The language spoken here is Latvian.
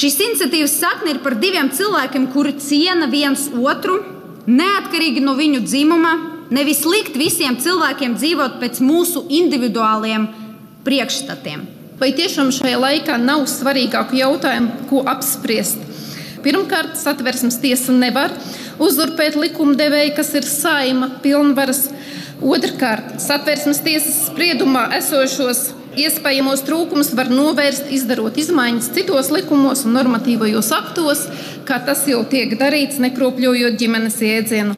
Šīs iniciatīvas sakne ir par diviem cilvēkiem, kuri ciena viens otru, neatkarīgi no viņu dzimuma, nevis likt visiem cilvēkiem dzīvot pēc mūsu individuāliem priekšstatiem. Vai tiešām šajā laikā nav svarīgāku jautājumu, ko apspriest? Pirmkārt, Satversmes tiesa nevar uzurpēt likumdevēju, kas ir Saeima pilnvaras. Otrkārt, Satversmes tiesas spriedumā esošos iespējamos trūkumus var novērst, izdarot izmaiņas citos likumos un normatīvajos aktos, kā tas jau tiek darīts, nekropļojot ģimenes jēdzienu.